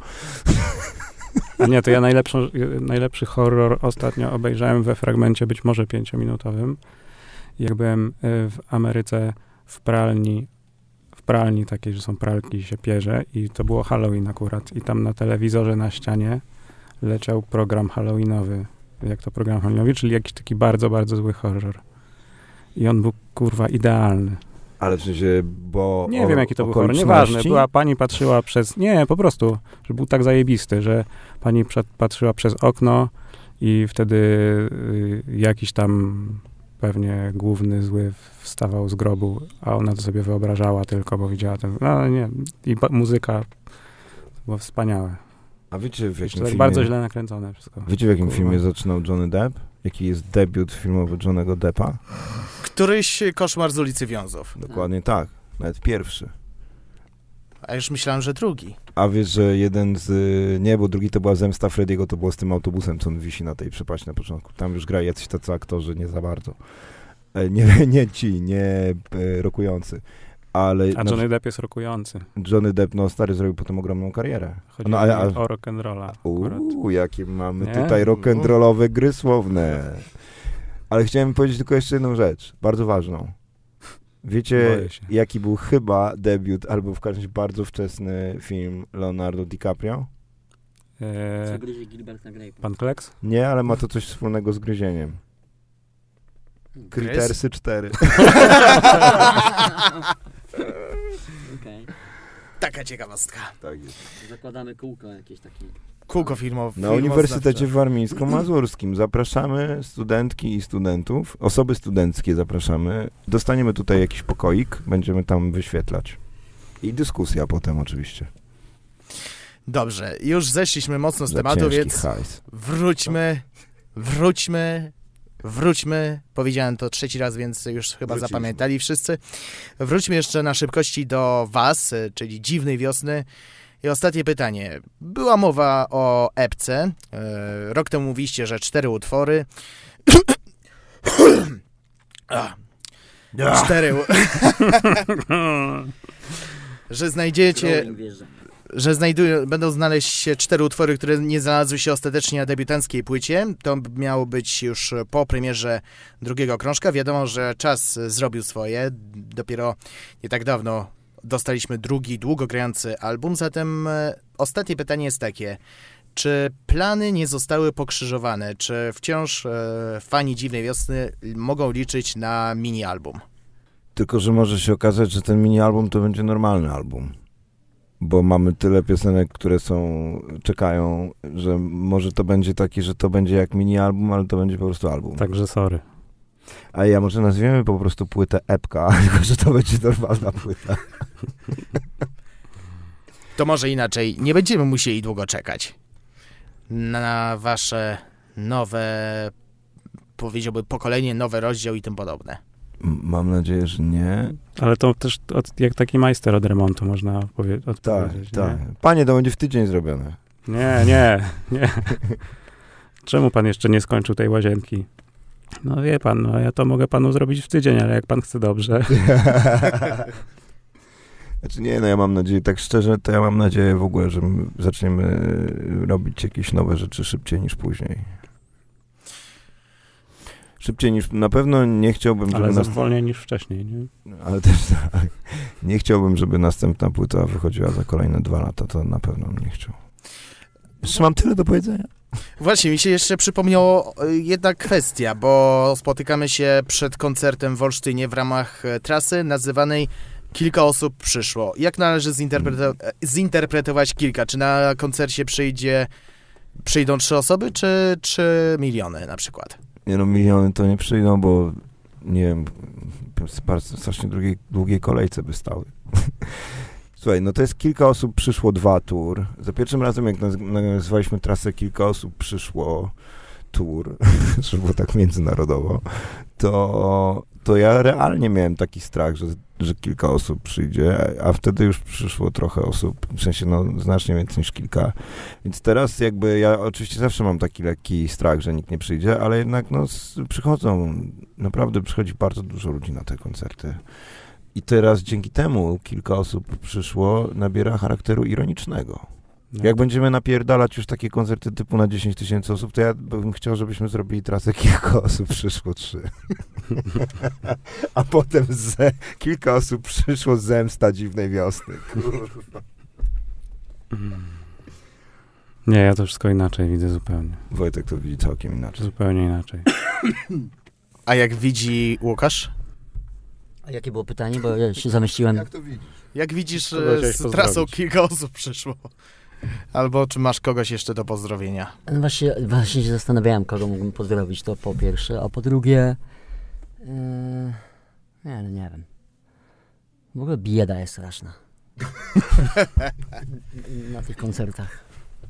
A nie, to ja najlepszą, najlepszy horror ostatnio obejrzałem we fragmencie, być może pięciominutowym. Jak byłem y, w Ameryce w pralni, w pralni takiej, że są pralki, się pierze i to było Halloween akurat i tam na telewizorze na ścianie leciał program halloweenowy. Jak to program halloweenowy? Czyli jakiś taki bardzo, bardzo zły horror. I on był, kurwa, idealny. Ale w sensie, bo... Nie o, wiem, jaki to był horror. okoliczności? Nieważne. Była, pani patrzyła przez... Nie, po prostu, że był tak zajebisty, że pani przed, patrzyła przez okno i wtedy y, jakiś tam pewnie główny zły wstawał z grobu, a ona to sobie wyobrażała tylko, bo widziała ten... No nie. I ba- muzyka była wspaniałe. A wiecie w jakim Jeszcze tak filmie... bardzo źle nakręcone wszystko. Wiecie w jakim Kurwa. filmie zaczynał Johnny Depp? Jaki jest debiut filmowy Johnnego Deppa? Któryś koszmar z ulicy Wiązów. Dokładnie tak. Nawet pierwszy. A już myślałem, że drugi. A wiesz, że jeden z... y, Nie, bo drugi to była Zemsta Frediego, to było z tym autobusem, co on wisi na tej przepaści na początku. Tam już grają jacyś tacy aktorzy, nie za bardzo. E, Nie, nie ci, nie e, rokujący. Ale A na Johnny Depp jest rokujący. Johnny Depp, no stary, zrobił potem ogromną karierę. Chodzi No, no, a- a- o rock'n'rolla akurat. Uuu, jakie mamy Nie? tutaj rock'n'rollowe gry słowne. Ale chciałem powiedzieć tylko jeszcze jedną rzecz, bardzo ważną. Wiecie, Boję się. jaki był chyba debiut, albo w każdym razie bardzo wczesny film Leonardo DiCaprio? E, Co gryzie Gilberta Grape'a? pan Kleks? Nie, ale ma to coś wspólnego z gryzieniem. Crittersy cztery. Okej. Taka ciekawostka. Tak jest. Zakładamy kółko jakieś takie. Kółko filmowe. Na Uniwersytecie Warmińsko-Mazurskim zapraszamy studentki i studentów, osoby studenckie zapraszamy. Dostaniemy tutaj jakiś pokoik, będziemy tam wyświetlać. I dyskusja potem oczywiście. Dobrze, już zeszliśmy mocno z Za tematu, ciężki więc hajs. wróćmy, wróćmy, wróćmy. Powiedziałem to trzeci raz, więc już chyba Wróciliśmy. zapamiętali wszyscy. Wróćmy jeszcze na szybkości do was, y, czyli Dziwnej Wiosny. I ostatnie pytanie. Była mowa o epce. Y, Rok temu mówiliście, że cztery utwory. A, cztery. u- że znajdziecie... Rolling wjeżdża. że znajdują, będą znaleźć się cztery utwory, które nie znalazły się ostatecznie na debiutanckiej płycie. To miało być już po premierze drugiego krążka. Wiadomo, że czas zrobił swoje. Dopiero nie tak dawno dostaliśmy drugi, długogrający album. Zatem e, ostatnie pytanie jest takie. Czy plany nie zostały pokrzyżowane? Czy wciąż e, fani Dziwnej Wiosny mogą liczyć na mini-album? Tylko, że może się okazać, że ten mini-album to będzie normalny album. Bo mamy tyle piosenek, które są, czekają, że może to będzie taki, że to będzie jak mini-album, ale to będzie po prostu album. Także sorry. A ja może nazwiemy po prostu płytę epka, tylko że to będzie normalna płyta. To może inaczej. Nie będziemy musieli długo czekać na wasze nowe, powiedziałbym, pokolenie, nowy rozdział i tym podobne. M- Mam nadzieję, że nie. Ale to też od, jak taki majster od remontu można powie- Tak, odpowiedzieć. tak. nie? Panie, to będzie w tydzień zrobione. Nie, nie, nie. Czemu pan jeszcze nie skończył tej łazienki? No wie pan, no ja to mogę panu zrobić w tydzień, ale jak pan chce dobrze. Znaczy nie, no ja mam nadzieję, tak szczerze, to ja mam nadzieję w ogóle, że my zaczniemy robić jakieś nowe rzeczy szybciej niż później. Szybciej niż, na pewno nie chciałbym, żeby... Ale nas... wolniej niż wcześniej, nie? Ale też tak. Nie chciałbym, żeby następna płyta wychodziła za kolejne dwa lata, to na pewno bym nie chciał. Jeszcze mam tyle do powiedzenia. Właśnie, mi się jeszcze przypomniało jedna kwestia, bo spotykamy się przed koncertem w Olsztynie w ramach trasy nazywanej Kilka osób przyszło. Jak należy zinterpreto- zinterpretować kilka? Czy na koncercie przyjdzie, przyjdą trzy osoby, czy trzy miliony na przykład? Nie no, miliony to nie przyjdą, bo nie wiem, w strasznie długiej, długiej kolejce by stały. Słuchaj, no to jest kilka osób przyszło dwa tour. Za pierwszym razem, jak naz- nazywaliśmy trasę Kilka osób przyszło tour, żeby było tak międzynarodowo, to, to ja realnie miałem taki strach, że, że kilka osób przyjdzie, a wtedy już przyszło trochę osób, w sensie no znacznie więcej niż kilka. Więc teraz jakby ja oczywiście zawsze mam taki lekki strach, że nikt nie przyjdzie, ale jednak no przychodzą, naprawdę przychodzi bardzo dużo ludzi na te koncerty. I teraz dzięki temu kilka osób przyszło, nabiera charakteru ironicznego. No. Jak będziemy napierdalać już takie koncerty typu na dziesięć tysięcy osób, to ja bym chciał, żebyśmy zrobili trasę Kilka osób przyszło trzy. A potem ze, kilka osób przyszło zemsta dziwnej wiosny. Kurwa. Nie, ja to wszystko inaczej widzę zupełnie. Wojtek to widzi całkiem inaczej. Zupełnie inaczej. A jak widzi Łukasz? A jakie było pytanie, bo ja się zamyśliłem. Jak to widzisz? Jak widzisz, Kogo chciałeś z pozdrowić? trasą kilka osób przyszło? Albo czy masz kogoś jeszcze do pozdrowienia? No Właśnie, właśnie się zastanawiałem, kogo mógłbym pozdrowić, to po pierwsze, a po drugie... Yy, nie, no nie wiem. W ogóle bieda jest straszna. Na tych koncertach.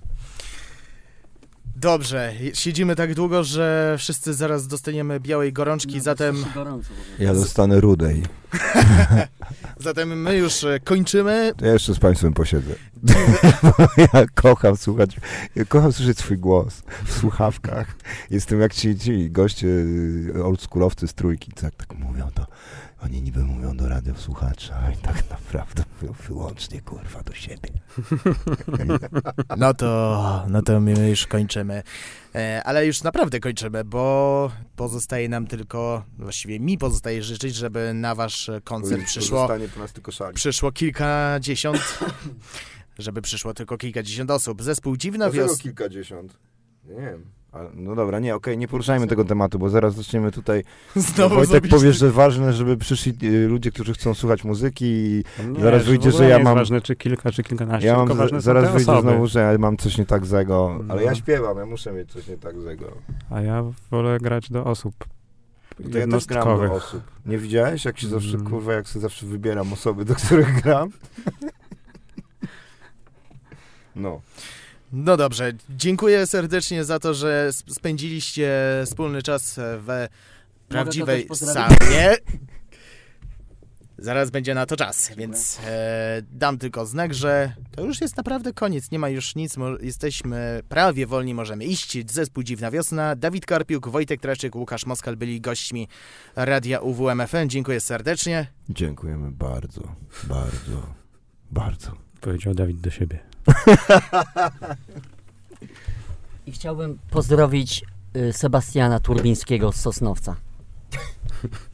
Dobrze, siedzimy tak długo, że wszyscy zaraz dostaniemy białej gorączki, No, zatem, gorąco, Ja dostanę rudej. zatem my już kończymy. To ja jeszcze z państwem posiedzę. Ja kocham słuchać, ja kocham słyszeć swój głos w słuchawkach. Jestem jak ci, ci goście oldschoolowcy z trójki, tak, tak mówią to. Oni niby mówią do radiosłuchacza, a i tak naprawdę mówią wyłącznie, kurwa, do siebie. No to, no to my już kończymy. E, ale już naprawdę kończymy, bo pozostaje nam tylko, właściwie mi pozostaje życzyć, żeby na wasz koncert przyszło, Zostanie po nas tylko szali. przyszło kilkadziesiąt, żeby przyszło tylko kilkadziesiąt osób. Zespół Dziwna Dlaczego Wiosna. kilkadziesiąt? Nie wiem. A, no dobra, nie, okej, nie poruszajmy tego tematu, bo zaraz zaczniemy tutaj... Znowu Wojtek zrobić- powie, że ważne, żeby przyszli y, ludzie, którzy chcą słuchać muzyki i Nie, zaraz że wyjdzie, w ogóle że ja nie jest mam... ważne, czy kilka, czy kilkanaście, Ja tylko mam, ważne są zaraz te wyjdzie osoby. znowu, że ja mam coś nie tak złego, ale No. ja śpiewam, ja muszę mieć coś nie tak złego. A ja wolę grać do osób To ja też gram jednostkowych. do osób. Nie widziałeś, jak się zawsze, Mm. kurwa, jak sobie zawsze wybieram osoby, do których gram? No. No dobrze, dziękuję serdecznie za to, że sp- spędziliście wspólny czas w prawdziwej też pozdrowić? saunie. Zaraz będzie na to czas, więc e, dam tylko znak, że to już jest naprawdę koniec, nie ma już nic, mo- jesteśmy prawie wolni, możemy iść. Zespół Dziwna Wiosna, Dawid Karpiuk, Wojtek Traszczyk, Łukasz Moskal byli gośćmi Radia U W M F M. Dziękuję serdecznie. Dziękujemy bardzo, bardzo, bardzo. Powiedział Dawid do siebie. I chciałbym pozdrowić y, Sebastiana Turbińskiego z Sosnowca.